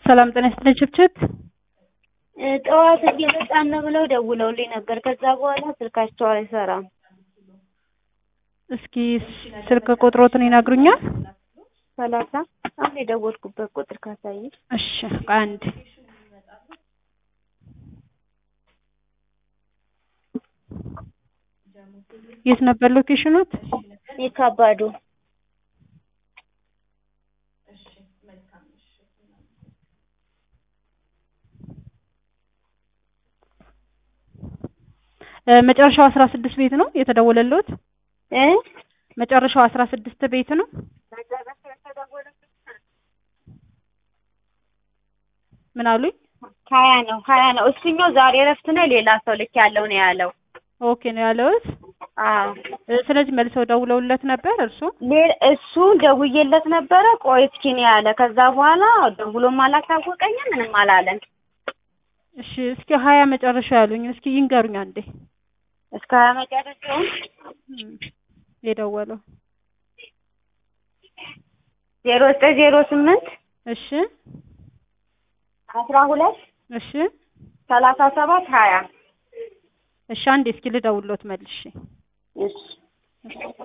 ሰላም ጤና ይስጥልኝ ችብችብ ጠዋት እየመጣን ነው ብለው ደውለውልኝ ነበር። ከዛ በኋላ ስልካቸው አይሰራም። እስኪ ስልክ ቁጥሮትን ይነግሩኛል? 30 አሁን የደወልኩበት ቁጥር ካሳየኝ። እሺ አንድ የት ነበር ሎኬሽኑት? ይካባዱ መጨረሻው 16 ቤት ነው የተደወለልዎት? መጨረሻው 16 ቤት ነው? ምን አሉኝ? 20 ነው። እሱኛው ዛሬ እረፍት ነው። ሌላ ሰው ልክ ያለው ነው ያለው። ኦኬ ነው ያለውት? አዎ። ስለዚህ መልሰው ደውለውለት ነበር እርሱ? እሱ ደውዬለት ነበረ። ቆይ እስኪ ነው ያለ። ከዛ በኋላ ደውሎም አላሳወቀኝም ምንም አላለም። እሺ እስኪ 20 መጨረሻ ያሉኝ እስኪ ይንገሩኝ አንዴ። እስከ 20 መጨረሻው የደወለው 0908 እሺ 12 እሺ 37 20 እሺ አንዴ እስኪ ልደውልዎት መልሼ። እሺ